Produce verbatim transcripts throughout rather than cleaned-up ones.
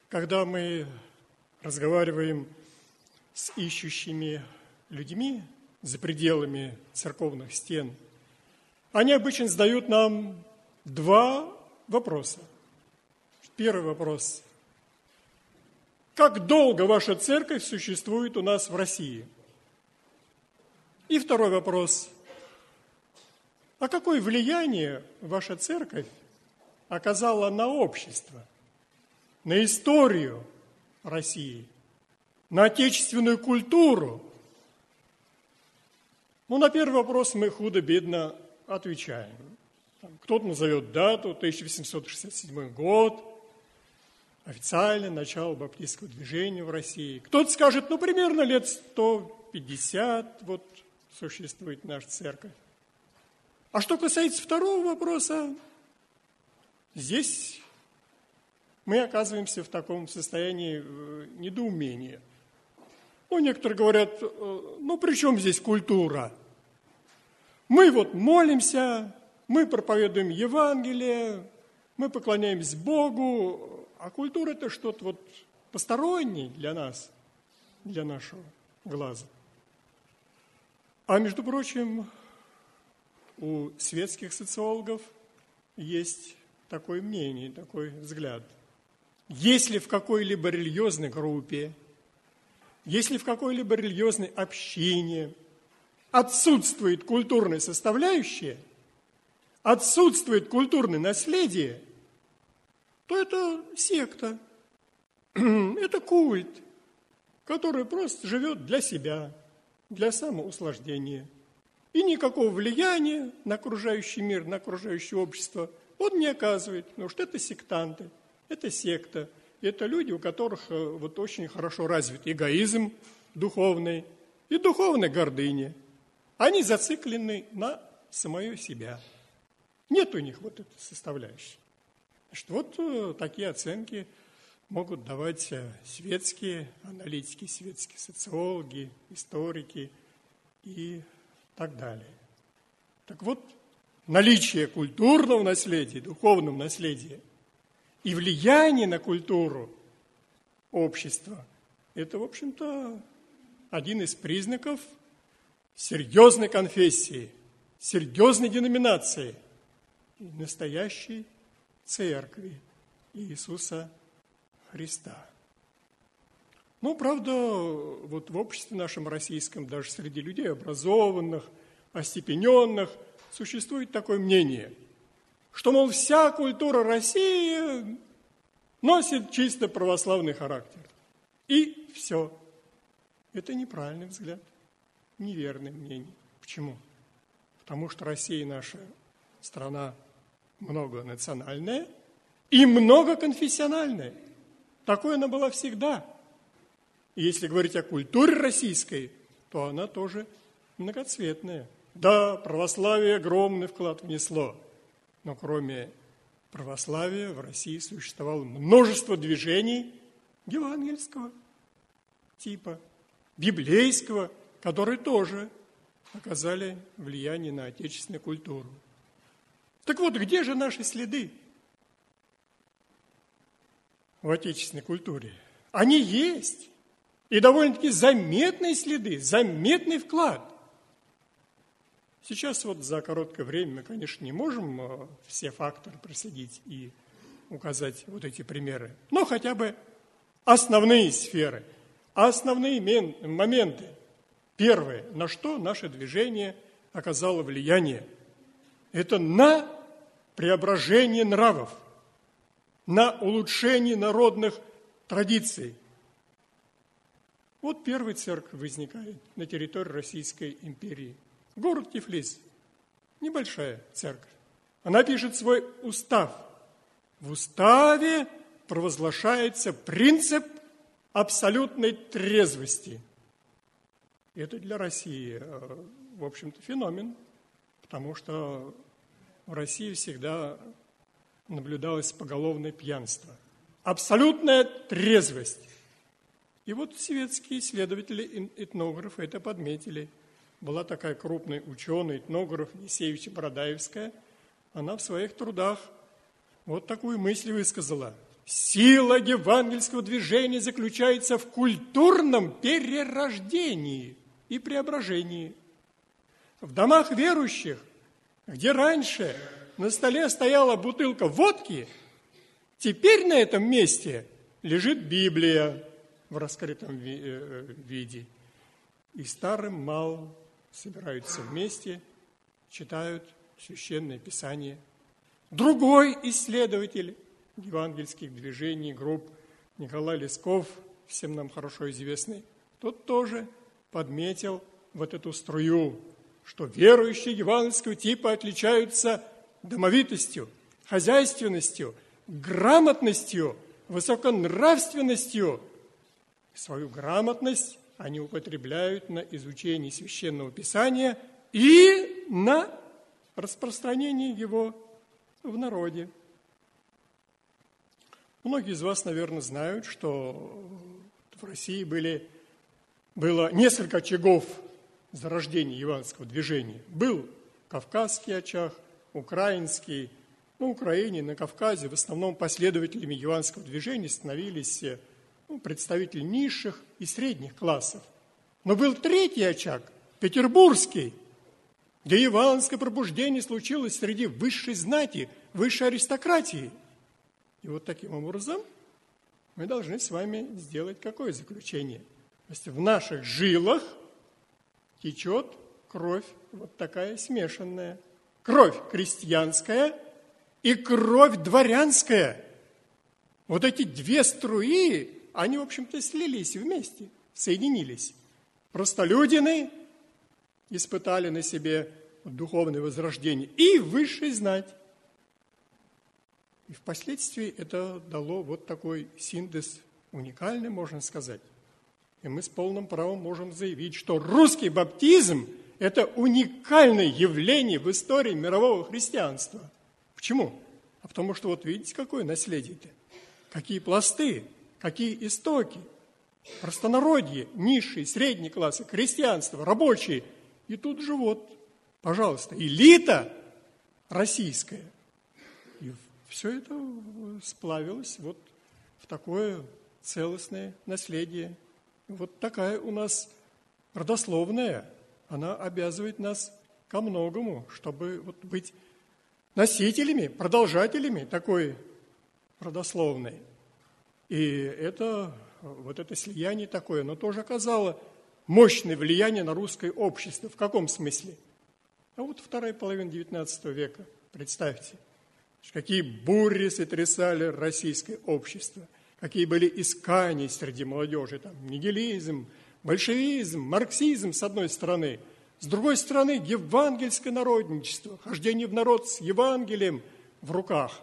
Когда мы разговариваем с ищущими людьми за пределами церковных стен, они обычно задают нам два вопроса. Первый вопрос. Как долго ваша церковь существует у нас в России? И второй вопрос. А какое влияние ваша церковь оказала на общество, на историю России, на отечественную культуру? Ну, на первый вопрос мы худо-бедно отвечаем. Кто-то назовет дату, тысяча восемьсот шестьдесят седьмой год, официально начало баптистского движения в России. Кто-то скажет, ну, примерно лет сто пятьдесят вот существует наша церковь. А что касается второго вопроса, здесь мы оказываемся в таком состоянии недоумения. Ну, некоторые говорят, ну, при чем здесь культура? Мы вот молимся, мы проповедуем Евангелие, мы поклоняемся Богу, а культура – это что-то вот постороннее для нас, для нашего глаза. А между прочим, у светских социологов есть такое мнение, такой взгляд. Если в какой-либо религиозной группе, если в какой-либо религиозной общине отсутствует культурная составляющая, отсутствует культурное наследие, то это секта, это культ, который просто живет для себя, для самоуслаждения. И никакого влияния на окружающий мир, на окружающее общество он не оказывает, потому что это сектанты, это секта, это люди, у которых вот очень хорошо развит эгоизм духовный и духовная гордыня. Они зациклены на самое себя. Нет у них вот этой составляющей. Значит, вот такие оценки могут давать светские аналитики, светские социологи, историки и так далее. Так вот, наличие культурного наследия, духовного наследия и влияние на культуру общества – это, в общем-то, один из признаков серьезной конфессии, серьезной деноминации и настоящей церкви Иисуса Христа. Ну, правда, вот в обществе нашем российском, даже среди людей образованных, остепененных, существует такое мнение, что, мол, вся культура России носит чисто православный характер. И все. Это неправильный взгляд, неверное мнение. Почему? Потому что Россия наша страна многонациональная и многоконфессиональная. Такой она была всегда. И если говорить о культуре российской, то она тоже многоцветная. Да, православие огромный вклад внесло, но кроме православия в России существовало множество движений евангельского типа, библейского, которые тоже оказали влияние на отечественную культуру. Так вот, где же наши следы в отечественной культуре? Они есть. И довольно-таки заметные следы, заметный вклад. Сейчас вот за короткое время мы, конечно, не можем все факторы проследить и указать вот эти примеры, но хотя бы основные сферы, основные моменты. Первое, на что наше движение оказало влияние, это на преображение нравов, на улучшение народных традиций. Вот первая церковь возникает на территории Российской империи. Город Тифлис. Небольшая церковь. Она пишет свой устав. В уставе провозглашается принцип абсолютной трезвости. Это для России, в общем-то, феномен, потому что в России всегда наблюдалось поголовное пьянство. Абсолютная трезвость. И вот светские исследователи, этнографы это подметили. Была такая крупная ученая, этнограф Есевича Бородаевская. Она в своих трудах вот такую мысль высказала. Сила евангельского движения заключается в культурном перерождении и преображении. В домах верующих, где раньше на столе стояла бутылка водки, теперь на этом месте лежит Библия в раскрытом виде. И старым малым собираются вместе, читают Священное Писание. Другой исследователь евангельских движений, групп, Николай Лесков, всем нам хорошо известный, тот тоже подметил вот эту струю, что верующие евангельского типа отличаются домовитостью, хозяйственностью, грамотностью, высоконравственностью. Свою грамотность они употребляют на изучение Священного Писания и на распространение его в народе. Многие из вас, наверное, знают, что в России были, было несколько очагов зарождения евангельского движения. Был кавказский очаг, украинский. На Украине, на Кавказе в основном последователями евангельского движения становились ну, представители низших и средних классов. Но был третий очаг, петербургский, где евангельское пробуждение случилось среди высшей знати, высшей аристократии. И вот таким образом мы должны с вами сделать какое заключение? То есть в наших жилах течет кровь вот такая смешанная. Кровь крестьянская и кровь дворянская. Вот эти две струи, они, в общем-то, слились вместе, соединились. Простолюдины испытали на себе духовное возрождение и высшую знать. И впоследствии это дало вот такой синтез уникальный, можно сказать. И мы с полным правом можем заявить, что русский баптизм – это уникальное явление в истории мирового христианства. Почему? А потому что вот видите, какое наследие-то? Какие пласты, какие истоки. Простонародье, низшие, средние классы, крестьянство, рабочие. И тут же вот, пожалуйста, элита российская. И все это сплавилось вот в такое целостное наследие. Вот такая у нас родословная, она обязывает нас ко многому, чтобы вот быть носителями, продолжателями такой родословной. И это, вот это слияние такое, оно тоже оказало мощное влияние на русское общество. В каком смысле? А вот вторая половина девятнадцатого века, представьте, какие бури сотрясали российское общество, какие были искания среди молодежи, там, нигилизм, большевизм, марксизм с одной стороны, с другой стороны евангельское народничество, хождение в народ с Евангелием в руках.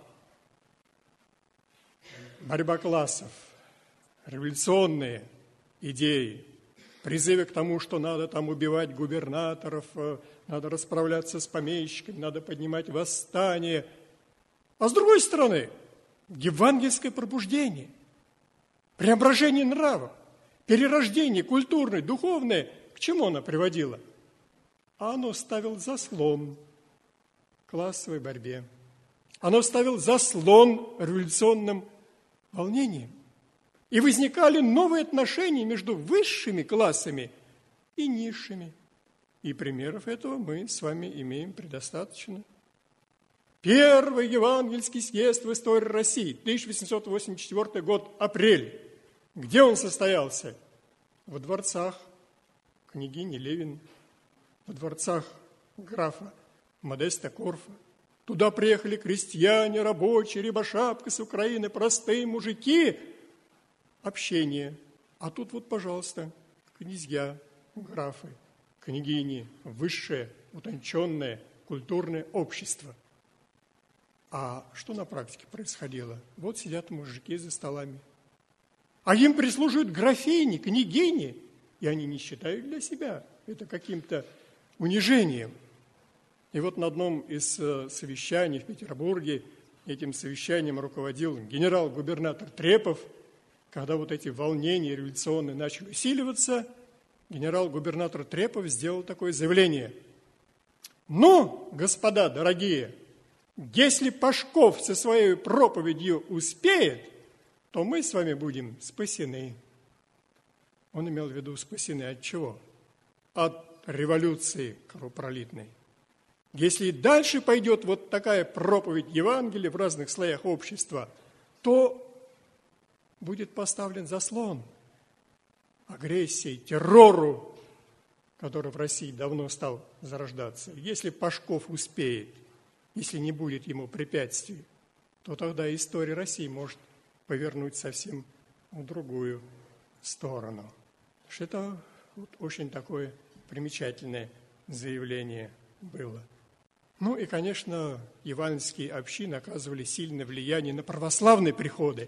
Борьба классов, революционные идеи, призывы к тому, что надо там убивать губернаторов, надо расправляться с помещиками, надо поднимать восстание. А с другой стороны, евангельское пробуждение, преображение нравов, перерождение культурное, духовное. К чему оно приводило? А оно ставило заслон классовой борьбе. Оно ставило заслон революционным волнением. И возникали новые отношения между высшими классами и низшими. И примеров этого мы с вами имеем предостаточно. Первый евангельский съезд в истории России, тысяча восемьсот восемьдесят четвёртый год, апрель. Где он состоялся? Во дворцах княгини Левин, во дворцах графа Модеста Корфа. Туда приехали крестьяне, рабочие, рябошапка с Украины, простые мужики. Общение. А тут вот, пожалуйста, князья, графы, княгини, высшее, утонченное, культурное общество. А что на практике происходило? Вот сидят мужики за столами. А им прислуживают графини, княгини, и они не считают для себя это каким-то унижением. И вот на одном из совещаний в Петербурге этим совещанием руководил генерал-губернатор Трепов. Когда вот эти волнения революционные начали усиливаться, генерал-губернатор Трепов сделал такое заявление. Ну, господа дорогие, если Пашков со своей проповедью успеет, то мы с вами будем спасены. Он имел в виду спасены от чего? От революции кровопролитной. Если и дальше пойдет вот такая проповедь Евангелия в разных слоях общества, то будет поставлен заслон агрессии, террору, который в России давно стал зарождаться. Если Пашков успеет, если не будет ему препятствий, то тогда история России может повернуть совсем в другую сторону. Что это вот очень такое примечательное заявление было. Ну и, конечно, евангельские общины оказывали сильное влияние на православные приходы.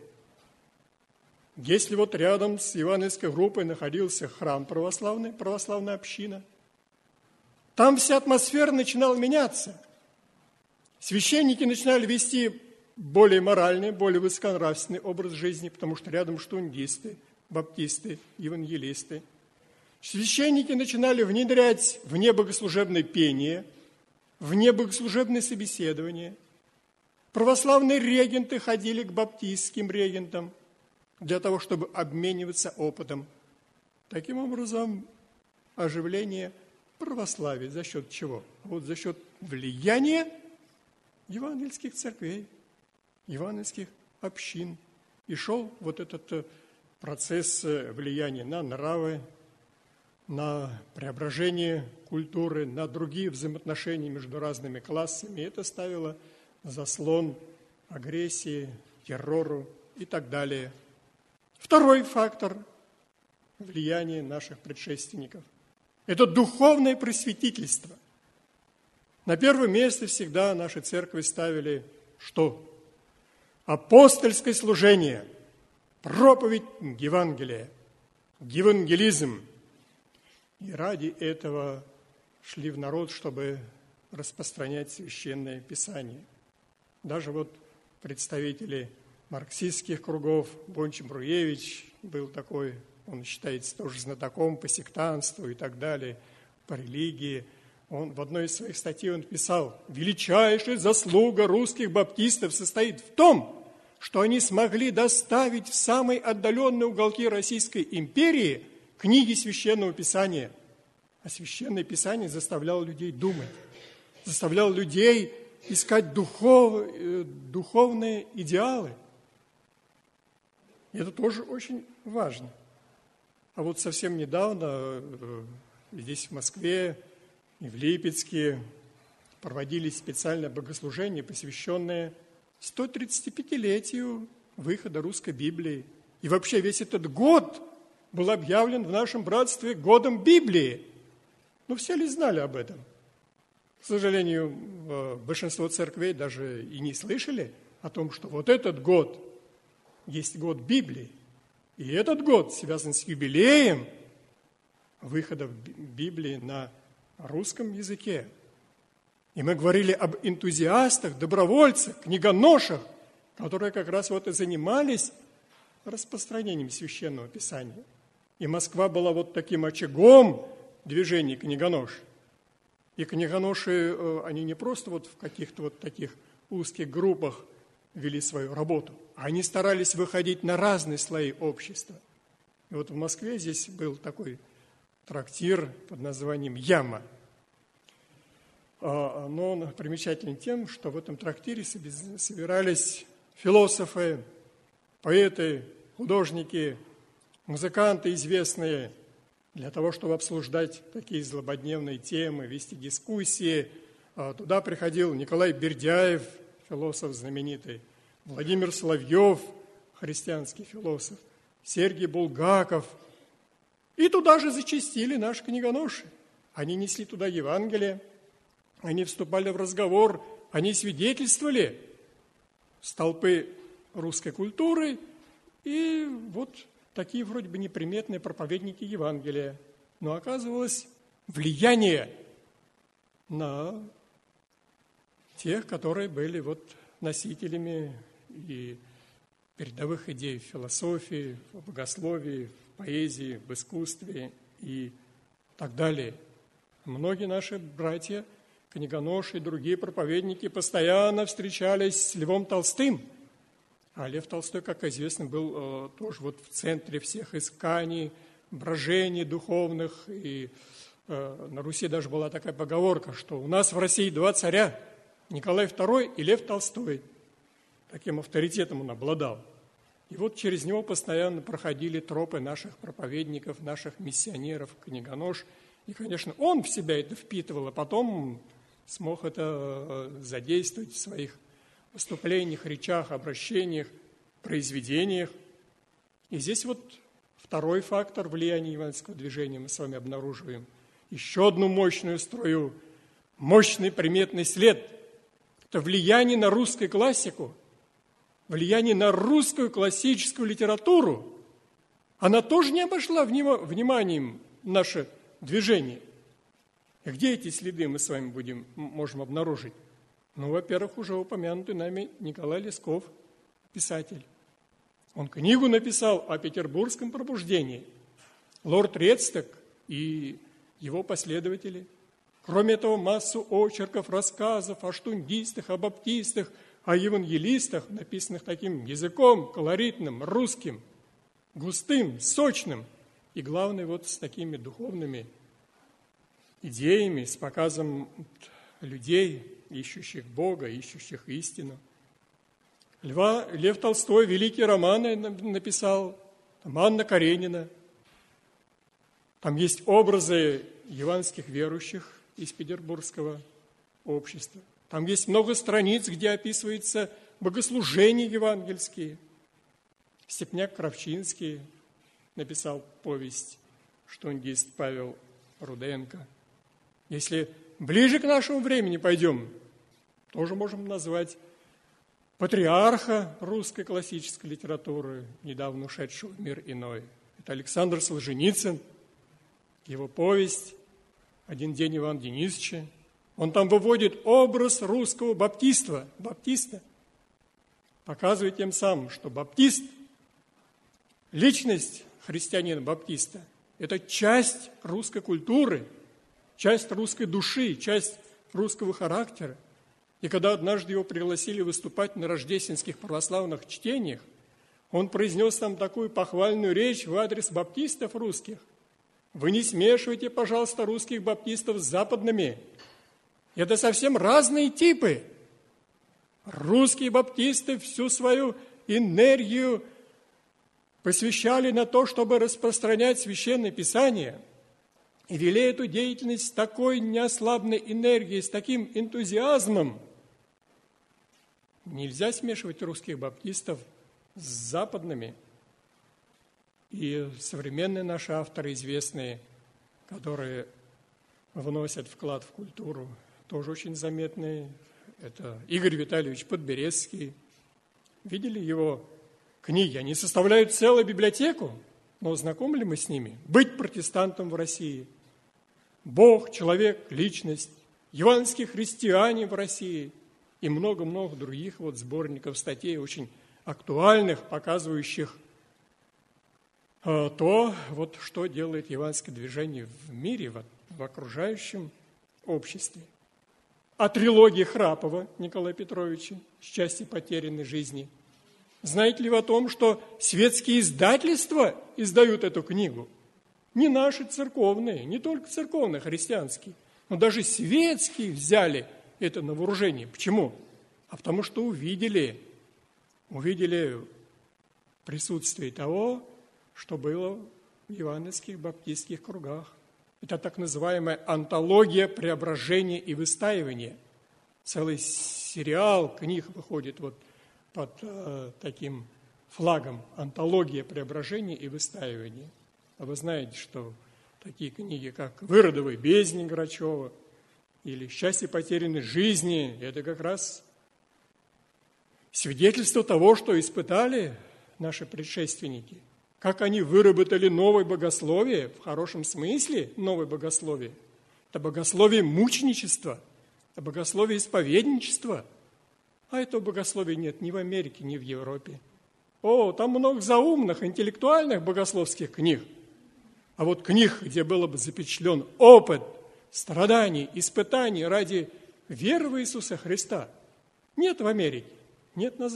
Если вот рядом с евангельской группой находился храм православный, православная община, там вся атмосфера начинала меняться. Священники начинали вести более моральный, более высоконравственный образ жизни, потому что рядом штундисты, баптисты, евангелисты. Священники начинали внедрять вне богослужебное пение, вне богослужебное собеседование. Православные регенты ходили к баптистским регентам для того, чтобы обмениваться опытом. Таким образом, оживление православия за счет чего? Вот за счет влияния евангельских церквей, евангельских общин. И шел вот этот процесс влияния на нравы, на преображение культуры, на другие взаимоотношения между разными классами. И это ставило заслон агрессии, террору и так далее. Второй фактор влияния наших предшественников – это духовное просветительство. На первое место всегда наши церкви ставили что? Апостольское служение, проповедь Евангелия, евангелизм. И ради этого шли в народ, чтобы распространять Священное Писание. Даже вот представители марксистских кругов, Бонч-Бруевич был такой, он считается тоже знатоком по сектантству и так далее, по религии. Он в одной из своих статей он писал: «Величайшая заслуга русских баптистов состоит в том, что они смогли доставить в самые отдаленные уголки Российской империи книги Священного Писания». А Священное Писание заставляло людей думать, заставляло людей искать духов, духовные идеалы. И это тоже очень важно. А вот совсем недавно здесь, в Москве и в Липецке проводились специальные богослужения, посвященные сто тридцатипятилетию выхода русской Библии. И вообще весь этот год был объявлен в нашем братстве годом Библии. Ну, все ли знали об этом? К сожалению, большинство церквей даже и не слышали о том, что вот этот год есть год Библии. И этот год связан с юбилеем выхода Библии на русском языке. И мы говорили об энтузиастах, добровольцах, книгоношах, которые как раз вот и занимались распространением Священного Писания. И Москва была вот таким очагом движения книгонош. И книгоноши, они не просто вот в каких-то вот таких узких группах вели свою работу, а они старались выходить на разные слои общества. И вот в Москве здесь был такой трактир под названием «Яма». Но он примечателен тем, что в этом трактире собирались философы, поэты, художники, музыканты известные, для того, чтобы обсуждать такие злободневные темы, вести дискуссии. Туда приходил Николай Бердяев, философ знаменитый, Владимир Соловьев, христианский философ, Сергий Булгаков. И туда же зачастили наши книгоноши. Они несли туда Евангелие, они вступали в разговор, они свидетельствовали с толпы русской культуры, и вот такие вроде бы неприметные проповедники Евангелия. Но оказывалось влияние на тех, которые были вот носителями и передовых идей в философии, в богословии, в поэзии, в искусстве и так далее. Многие наши братья, книгоноши и другие проповедники постоянно встречались с Львом Толстым. А Лев Толстой, как известно, был э, тоже вот в центре всех исканий, брожений духовных. И э, на Руси даже была такая поговорка, что у нас в России два царя, Николай второй и Лев Толстой. Таким авторитетом он обладал. И вот через него постоянно проходили тропы наших проповедников, наших миссионеров, книгонож. И, конечно, он в себя это впитывал, а потом смог это задействовать в своих выступлениях, речах, обращениях, произведениях. И здесь вот второй фактор влияния евангельского движения мы с вами обнаруживаем. Еще одну мощную струю, мощный приметный след. Это влияние на русскую классику, влияние на русскую классическую литературу. Она тоже не обошла вниманием наше движение. И где эти следы мы с вами будем, можем обнаружить? Ну, во-первых, уже упомянутый нами Николай Лесков, писатель. Он книгу написал о петербургском пробуждении. Лорд Редсток и его последователи. Кроме этого, массу очерков, рассказов о штундистах, о баптистах, о евангелистах, написанных таким языком колоритным, русским, густым, сочным. И главное, вот с такими духовными идеями, с показом людей, ищущих Бога, ищущих истину. Льва, Лев Толстой великие романы написал, там Анна Каренина. Там есть образы евангельских верующих из петербургского общества. Там есть много страниц, где описываются богослужения евангельские. Степняк-Кравчинский написал повесть «Штундист Павел Руденко». Если ближе к нашему времени пойдем, тоже можем назвать патриарха русской классической литературы, недавно ушедшего в мир иной. Это Александр Солженицын, его повесть «Один день Ивана Денисовича». Он там выводит образ русского баптиста, баптиста, показывает тем самым, что баптист, личность христианина-баптиста, это часть русской культуры, часть русской души, часть русского характера. И когда однажды его пригласили выступать на рождественских православных чтениях, он произнес там такую похвальную речь в адрес баптистов русских. Вы не смешивайте, пожалуйста, русских баптистов с западными. Это совсем разные типы. Русские баптисты всю свою энергию посвящали на то, чтобы распространять Священное Писание, и вели эту деятельность с такой неослабной энергией, с таким энтузиазмом. Нельзя смешивать русских баптистов с западными. И современные наши авторы, известные, которые вносят вклад в культуру, тоже очень заметные. Это Игорь Витальевич Подберезский. Видели его книги? Они составляют целую библиотеку. Но знакомы ли мы с ними? «Быть протестантом в России», «Бог, человек, личность», «Евангельские христиане в России» и много-много других вот сборников статей, очень актуальных, показывающих э, то, вот, что делает евангельское движение в мире, в, в окружающем обществе. О трилогии Храпова Николая Петровича «Счастье потерянной жизни». Знаете ли вы о том, что светские издательства издают эту книгу? Не наши церковные, не только церковные, христианские, но даже светские взяли это на вооружение. Почему? А потому что увидели, увидели присутствие того, что было в евангельских баптистских кругах. Это так называемая антология преображения и выстаивания. Целый сериал книг выходит вот под э, таким флагом «Антология преображения и выстаивания». А вы знаете, что такие книги, как «Выродовый бездни» Грачева или «Счастье потерянной жизни» – это как раз свидетельство того, что испытали наши предшественники, как они выработали новое богословие, в хорошем смысле новое богословие. Это богословие мученичества, это богословие исповедничества. А этого богословия нет ни в Америке, ни в Европе. О, там много заумных, интеллектуальных богословских книг. А вот книг, где был бы запечатлен опыт страданий, испытаний ради веры в Иисуса Христа, нет в Америке, нет на Западе.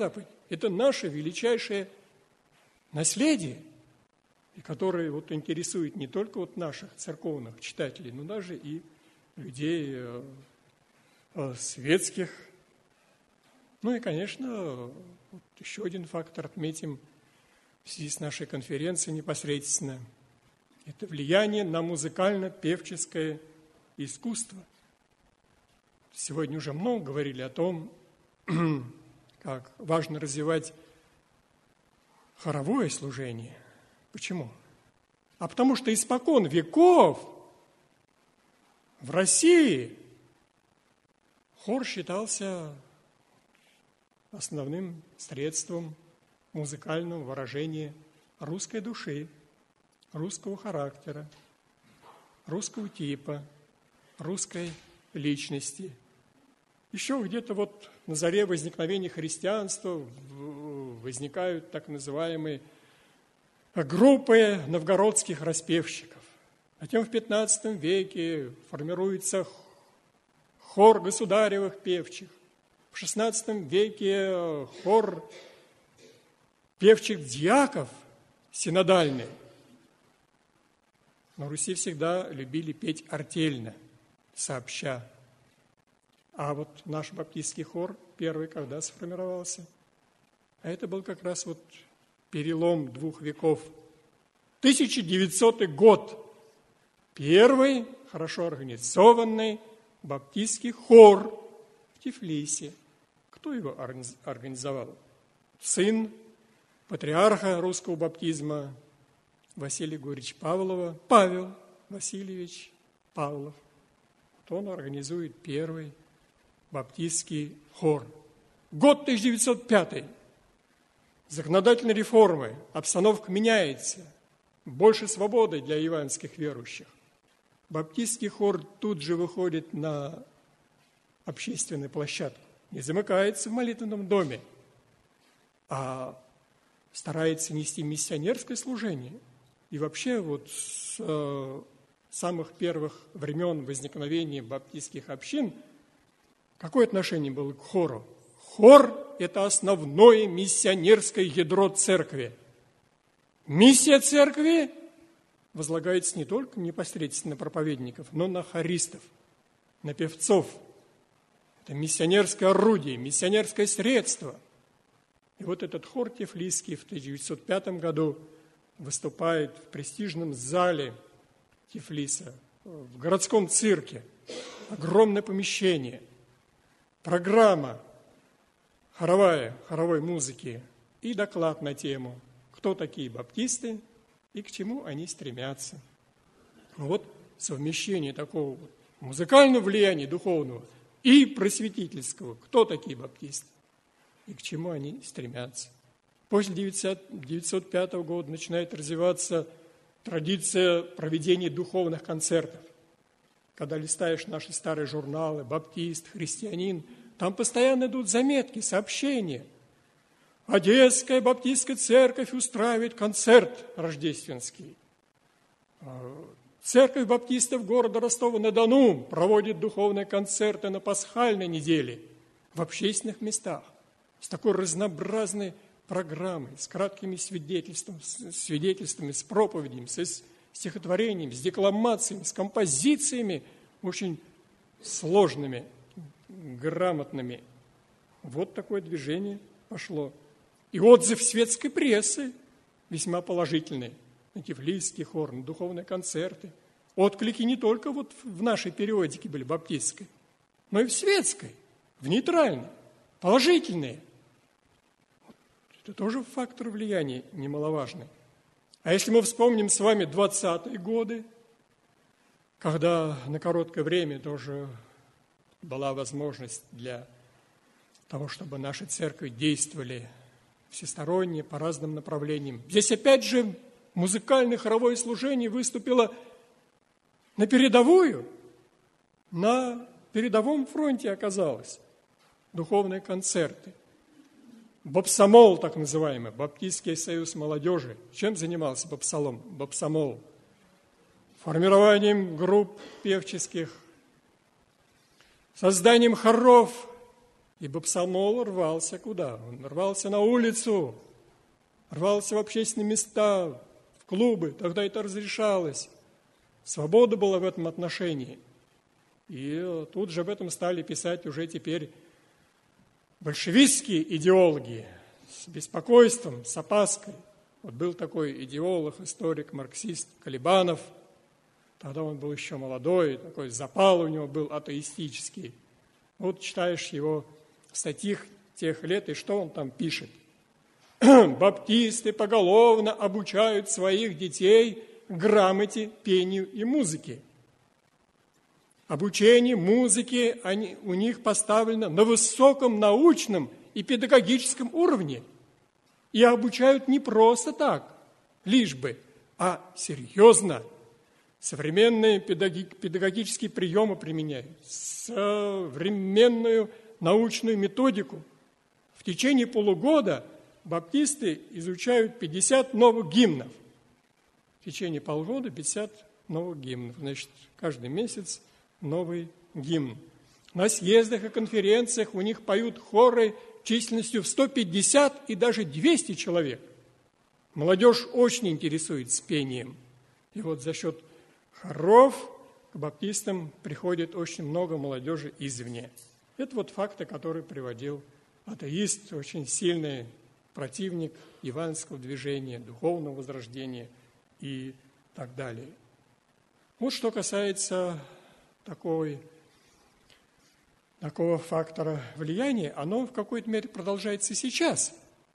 Это наше величайшее наследие, и которое вот интересует не только вот наших церковных читателей, но даже и людей э, э, светских. Ну и, конечно, вот еще один фактор отметим в связи с нашей конференцией непосредственно. Это влияние на музыкально-певческое искусство. Сегодня уже много говорили о том, как важно развивать хоровое служение. Почему? А потому что испокон веков в России хор считался основным средством музыкального выражения русской души, русского характера, русского типа, русской личности. Еще где-то вот на заре возникновения христианства возникают так называемые группы новгородских распевщиков. Затем в пятнадцатом веке формируется хор государевых певчих. В шестнадцатом веке хор певчих дьяков синодальный. На Руси всегда любили петь артельно, сообща. А вот наш баптистский хор первый когда сформировался? А это был как раз вот перелом двух веков. тысяча девятисотый год. Первый хорошо организованный баптистский хор в Тифлисе. Кто его организовал? Сын патриарха русского баптизма Василия Григорьевича Павлова, Павел Васильевич Павлов. Вот он организует первый баптистский хор. Год тысяча девятьсот пятый. Законодательные реформы, обстановка меняется, больше свободы для евангельских верующих. Баптистский хор тут же выходит на общественную площадку, не замыкается в молитвенном доме, а старается нести миссионерское служение. И вообще вот с э, самых первых времен возникновения баптистских общин какое отношение было к хору? Хор – это основное миссионерское ядро церкви. Миссия церкви возлагается не только непосредственно на проповедников, но на хористов, на певцов. Это миссионерское орудие, миссионерское средство. И вот этот хор тифлисский в тысяча девятьсот пятом году выступает в престижном зале Тифлиса, в городском цирке. Огромное помещение, программа хоровая, хоровой музыки и доклад на тему, кто такие баптисты и к чему они стремятся. Вот совмещение такого музыкального влияния духовного и просветительского, кто такие баптисты и к чему они стремятся. После девятьсот пятого года начинает развиваться традиция проведения духовных концертов. Когда листаешь наши старые журналы «Баптист», «Христианин», там постоянно идут заметки, сообщения. Одесская баптистская церковь устраивает концерт рождественский. Церковь баптистов города Ростова-на-Дону проводит духовные концерты на пасхальной неделе в общественных местах с такой разнообразной программой, с краткими свидетельствами, свидетельствами, с проповедями, с стихотворениями, с декламациями, с композициями очень сложными, грамотными. Вот такое движение пошло. И отзыв светской прессы весьма положительный. На тифлисский хор, на духовные концерты. Отклики не только вот в нашей периодике были баптистской, но и в светской, в нейтральной, положительные. Это тоже фактор влияния немаловажный. А если мы вспомним с вами двадцатые годы, когда на короткое время тоже была возможность для того, чтобы наши церкви действовали всесторонне, по разным направлениям. Здесь опять же музыкальное хоровое служение выступило на передовую, на передовом фронте оказалось. Духовные концерты. Бапсамол, так называемый, Баптистский союз молодежи. Чем занимался Бапсалом? Бапсамол? Формированием групп певческих, созданием хоров Ибо псалмол рвался куда? Он рвался на улицу, рвался в общественные места, в клубы. Тогда это разрешалось. Свобода была в этом отношении. И тут же об этом стали писать уже теперь большевистские идеологи с беспокойством, с опаской. Вот был такой идеолог, историк, марксист Колебанов. Тогда он был еще молодой, такой запал у него был атеистический. Вот читаешь его статьи тех лет, и что он там пишет? Баптисты поголовно обучают своих детей грамоте, пению и музыке. Обучение музыке они, у них поставлено на высоком научном и педагогическом уровне. И обучают не просто так, лишь бы, а серьезно. Современные педагогические приемы применяют, современную научную методику. В течение полугода баптисты изучают пятьдесят новых гимнов. В течение полгода пятьдесят новых гимнов. Значит, каждый месяц новый гимн. На съездах и конференциях у них поют хоры численностью в сто пятьдесят и даже двести человек. Молодежь очень интересуется пением. И вот за счет хоров к баптистам приходит очень много молодежи извне. Это вот факты, которые приводил атеист, очень сильный противник евангельского движения, духовного возрождения и так далее. Вот что касается такой, такого фактора влияния, оно в какой-то мере продолжается и сейчас.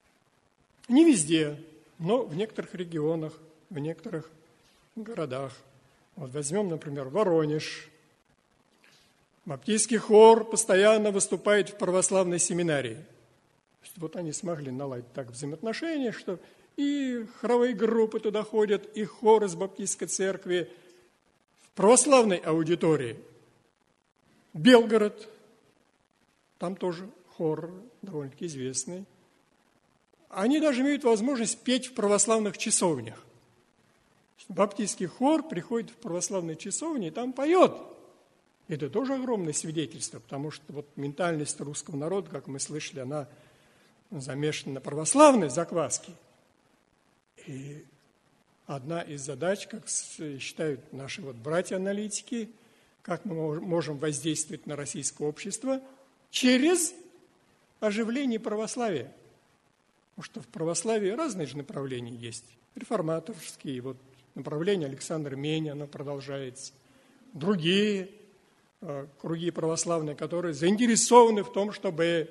Не везде, но в некоторых регионах, в некоторых городах. Вот возьмем, например, Воронеж. Баптистский хор постоянно выступает в православной семинарии. Вот они смогли наладить так взаимоотношения, что и хоровые группы туда ходят, и хор из баптистской церкви в православной аудитории. Белгород, там тоже хор довольно-таки известный. Они даже имеют возможность петь в православных часовнях. Баптистский хор приходит в православные часовни и там поет. Это тоже огромное свидетельство, потому что вот ментальность русского народа, как мы слышали, она замешана на православной закваске. И одна из задач, как считают наши вот братья-аналитики, как мы можем воздействовать на российское общество через оживление православия. Потому что в православии разные же направления есть. Реформаторские, вот направление Александра Меня, оно продолжается. Другие э, круги православные, которые заинтересованы в том, чтобы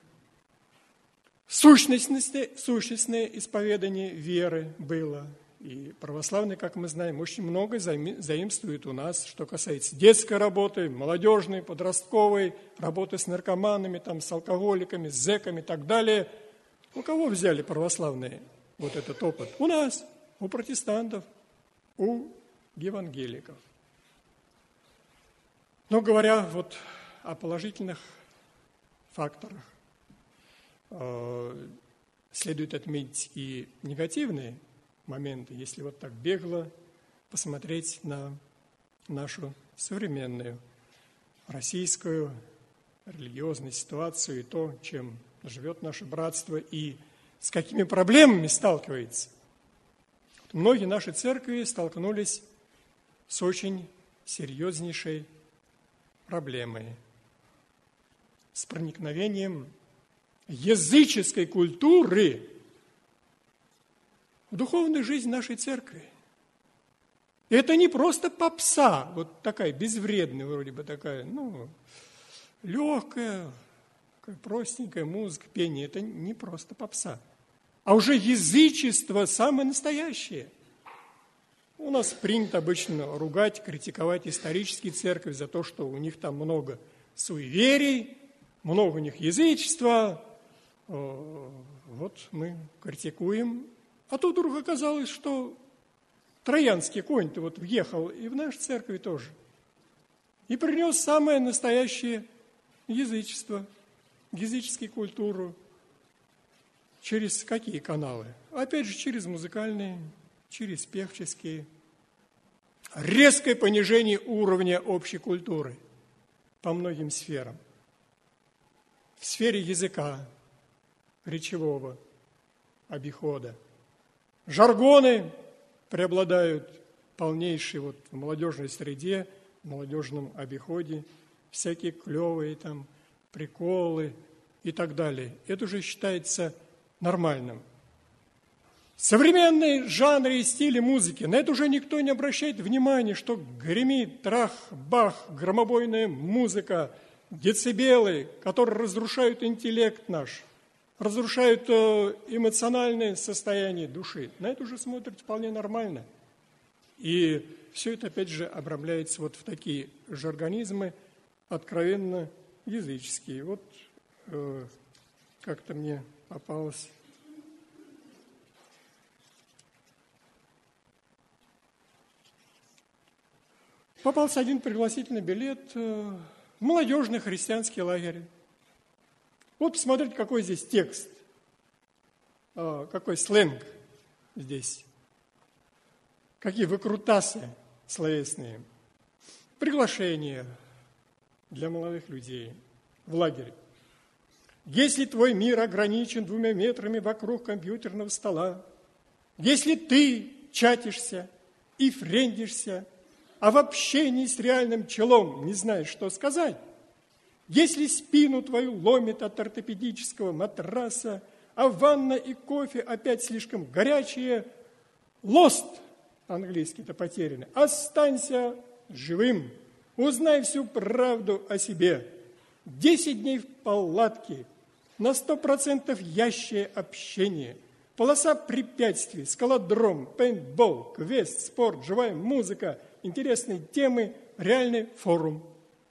сущностное, сущностное исповедание веры было. И православные, как мы знаем, очень много заимствуют у нас, что касается детской работы, молодежной, подростковой, работы с наркоманами, там, с алкоголиками, с зэками и так далее. У кого взяли православные вот этот опыт? У нас, у протестантов, у евангеликов. Но говоря вот о положительных факторах, э, следует отметить и негативные моменты, если вот так бегло посмотреть на нашу современную российскую религиозную ситуацию и то, чем живет наше братство и с какими проблемами сталкивается. Многие наши церкви столкнулись с очень серьезнейшей проблемой, с проникновением языческой культуры в духовную жизнь нашей церкви. И это не просто попса, вот такая безвредная, вроде бы такая, ну, легкая, такая простенькая музыка, пение. Это не просто попса, а уже язычество самое настоящее. У нас принято обычно ругать, критиковать исторические церкви за то, что у них там много суеверий, много у них язычества. Вот мы критикуем. А тут вдруг оказалось, что троянский конь-то вот въехал и в нашу церковь тоже. И принес самое настоящее язычество, языческую культуру. Через какие каналы? Опять же, через музыкальные, через певческие. Резкое понижение уровня общей культуры по многим сферам. в сфере языка, речевого обихода. Жаргоны преобладают полнейшие вот в молодежной среде, в молодежном обиходе, всякие клевые там приколы и так далее. Это уже считается нормальным. Современные жанры и стили музыки, на это уже никто не обращает внимания, что гремит трах, бах, громобойная музыка, децибелы, которые разрушают интеллект наш, разрушают эмоциональное состояние души. На это уже смотрят вполне нормально. И все это, опять же, обрамляется вот в такие жаргонизмы, откровенно языческие. Вот э, как-то мне попалось... Попался один пригласительный билет в молодежный христианский лагерь. Вот посмотрите, какой здесь текст, какой сленг здесь, какие выкрутасы словесные. Приглашение для молодых людей в лагерь. Если твой мир ограничен двумя метрами вокруг компьютерного стола, если ты чатишься и френдишься, а в общении с реальным челом не знаешь, что сказать, если спину твою ломит от ортопедического матраса, а ванна и кофе опять слишком горячие, lost, по-английски-то потеряно, останься живым, узнай всю правду о себе. Десять дней в палатке, на сто процентов ящее общение, полоса препятствий, скалодром, пейнтбол, квест, спорт, живая музыка, интересные темы, реальный форум.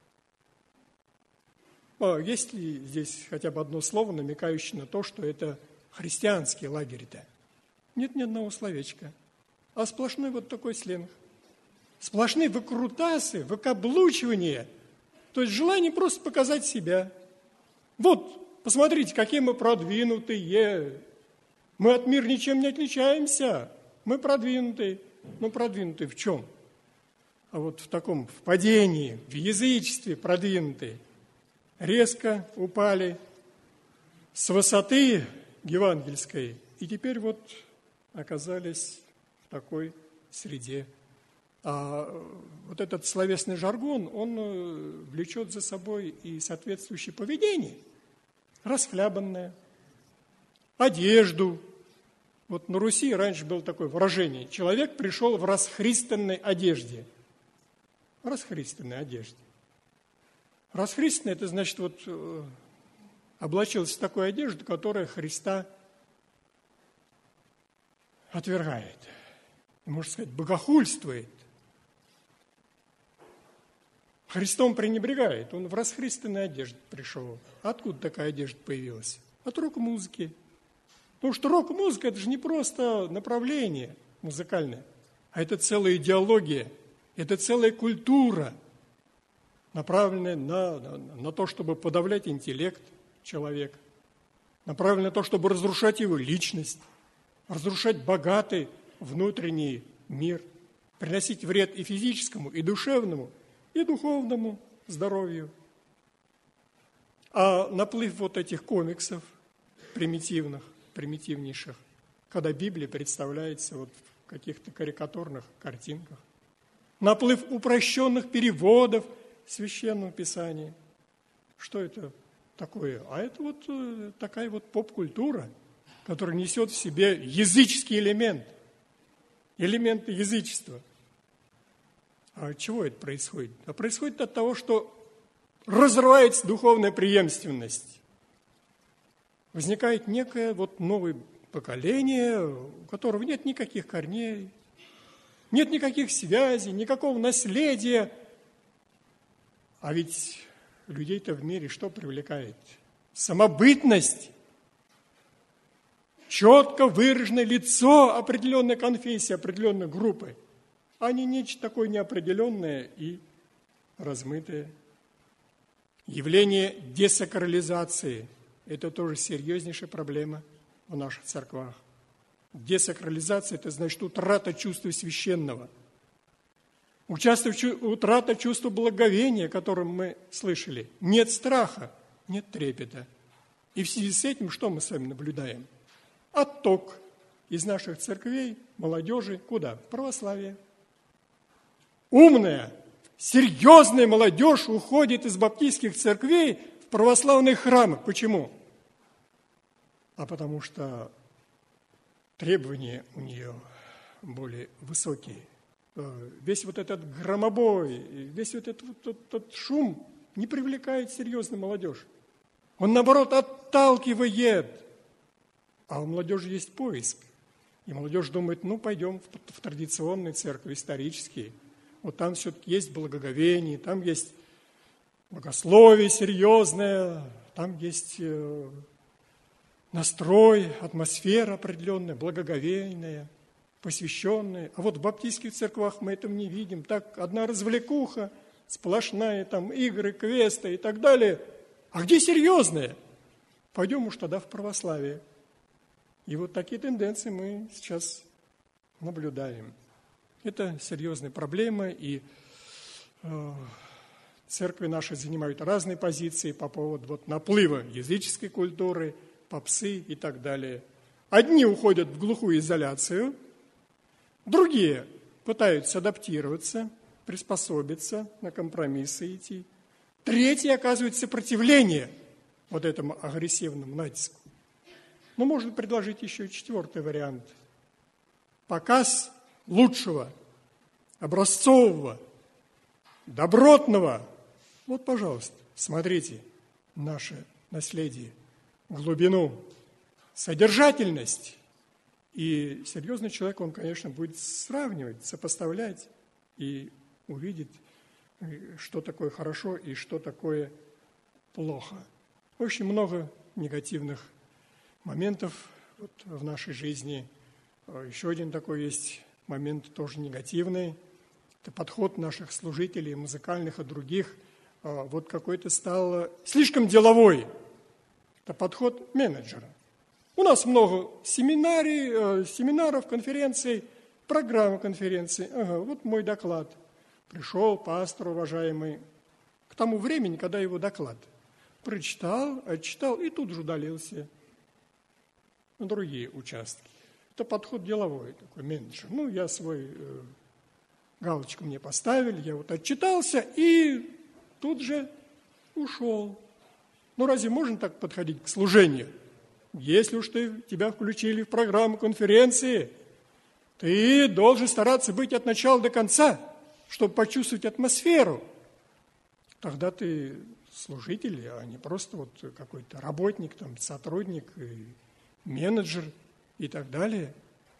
О, есть ли здесь хотя бы одно слово, намекающее на то, что это христианский лагерь-то? Нет ни одного словечка. А сплошной вот такой сленг. Сплошные выкрутасы, выкаблучивания. То есть желание просто показать себя. Вот, посмотрите, какие мы продвинутые. Мы от мира ничем не отличаемся. Мы продвинутые. Ну, продвинутые в чем? А вот в таком впадении, в язычестве продвинутые, резко упали с высоты евангельской, и теперь вот оказались в такой среде. А вот этот словесный жаргон, он влечет за собой и соответствующее поведение, расхлябанное, одежду. Вот на Руси раньше было такое выражение: человек пришел в расхристанной одежде. Расхристанной одежде. Расхристанная – это значит, вот облачился в такую одежду, которая Христа отвергает. Можно сказать, богохульствует. Христом пренебрегает. Он в расхристанной одежде пришел. Откуда такая одежда появилась? От рок-музыки. Потому что рок-музыка – это же не просто направление музыкальное, а это целая идеология. Это целая культура, направленная на, на, на то, чтобы подавлять интеллект человека, направленная на то, чтобы разрушать его личность, разрушать богатый внутренний мир, приносить вред и физическому, и душевному, и духовному здоровью. А наплыв вот этих комиксов примитивных, примитивнейших, когда Библия представляется вот в каких-то карикатурных картинках, наплыв упрощенных переводов Священного Писания. Что это такое? А это вот такая вот поп-культура, которая несет в себе языческий элемент, элементы язычества. А от чего это происходит? А происходит от того, что разрывается духовная преемственность. Возникает некое вот новое поколение, у которого нет никаких корней, нет никаких связей, никакого наследия. А ведь людей-то в мире что привлекает? Самобытность, четко выраженное лицо определенной конфессии, определенной группы, а не нечто такое неопределенное и размытое. Явление десакрализации – это тоже серьезнейшая проблема в наших церквах. Десакрализация – это значит утрата чувства священного. Утрата чувства благоговения, о котором мы слышали. Нет страха, нет трепета. И в связи с этим что мы с вами наблюдаем? Отток из наших церквей молодежи куда? В православие. Умная, серьезная молодежь уходит из баптистских церквей в православные храмы. Почему? А потому что требования у нее более высокие. Весь вот этот громобой, весь вот этот, вот этот шум не привлекает серьезную молодежь. Он, наоборот, отталкивает. А у молодежи есть поиск. И молодежь думает, ну, пойдем в, в традиционные церкви, исторические. Вот там все-таки есть благоговение, там есть богословие серьезное, там есть э, настрой, атмосфера определенная, благоговейная, посвященная. А вот в баптистских церквах мы этого не видим. Так, одна развлекуха, сплошная, там, игры, квесты и так далее. А где серьезное? Пойдем уж тогда в православие. И вот такие тенденции мы сейчас наблюдаем. Это серьезная проблема, и э, церкви наши занимают разные позиции по поводу вот, наплыва языческой культуры, попсы и так далее. Одни уходят в глухую изоляцию, другие пытаются адаптироваться, приспособиться, на компромиссы идти. Третьи оказывают сопротивление вот этому агрессивному натиску. Но можно предложить еще и четвертый вариант. Показ лучшего, образцового, добротного. Вот, пожалуйста, смотрите наше наследие, глубину, содержательность. И серьезный человек, он, конечно, будет сравнивать, сопоставлять и увидит, что такое хорошо и что такое плохо. Очень много негативных моментов вот в нашей жизни. Еще один такой есть момент, тоже негативный. Это подход наших служителей, музыкальных и других, вот какой-то стал слишком деловой. Это подход менеджера. У нас много семинарий, семинаров, конференций, программы конференции. Ага, вот мой доклад. Пришел пастор уважаемый к тому времени, когда его доклад прочитал, отчитал и тут же удалился на другие участки. Это подход деловой, такой менеджер. Ну, я свой э, галочку мне поставили, я вот отчитался и тут же ушел. Ну, разве можно так подходить к служению? Если уж ты, тебя включили в программу конференции, ты должен стараться быть от начала до конца, чтобы почувствовать атмосферу. Тогда ты служитель, а не просто вот какой-то работник, там, сотрудник, менеджер и так далее.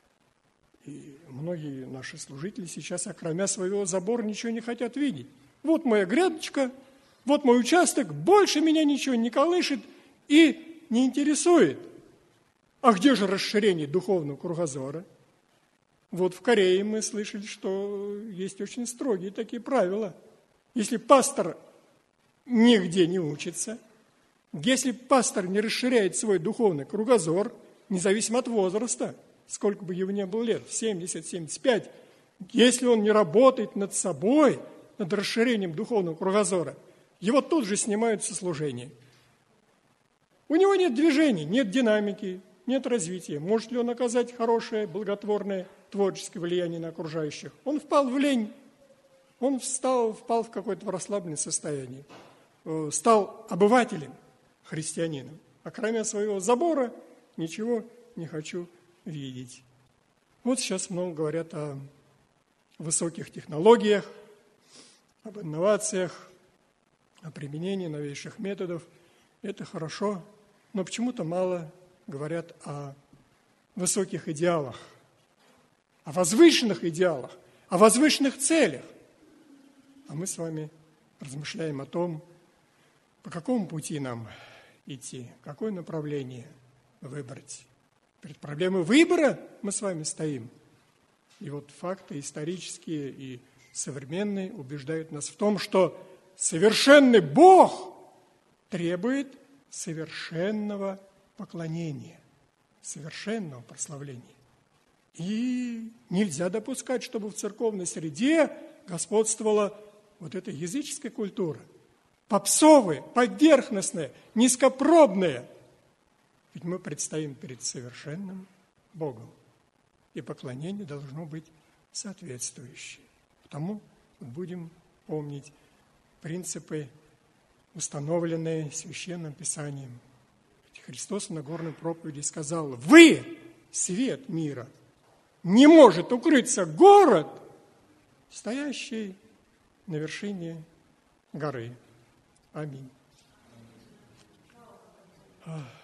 И многие наши служители сейчас, окромя своего забора, ничего не хотят видеть. Вот моя грядочка, вот мой участок, больше меня ничего не колышет и не интересует. А где же расширение духовного кругозора? Вот в Корее мы слышали, что есть очень строгие такие правила. Если пастор нигде не учится, если пастор не расширяет свой духовный кругозор, независимо от возраста, сколько бы ему ни было лет, семьдесят, семьдесят пять, если он не работает над собой, над расширением духовного кругозора, его тут же снимают со служения. У него нет движений, нет динамики, нет развития. Может ли он оказать хорошее, благотворное, творческое влияние на окружающих? Он впал в лень, он встал, впал в какое-то расслабленное состояние, стал обывателем, христианином. А кроме своего забора ничего не хочу видеть. Вот сейчас много говорят о высоких технологиях, об инновациях, о применении новейших методов. Это хорошо, но почему-то мало говорят о высоких идеалах, о возвышенных идеалах, о возвышенных целях. А мы с вами размышляем о том, по какому пути нам идти, какое направление выбрать. Перед проблемой выбора мы с вами стоим. И вот факты исторические и современные убеждают нас в том, что совершенный Бог требует совершенного поклонения, совершенного прославления. И нельзя допускать, чтобы в церковной среде господствовала вот эта языческая культура, попсовая, поверхностная, низкопробная, Ведь мы предстоим перед совершенным Богом, и поклонение должно быть соответствующее. Потому будем помнить принципы, установленные Священным Писанием. Христос в Нагорной проповеди сказал: «Вы – свет мира, не может укрыться город, стоящий на вершине горы». Аминь.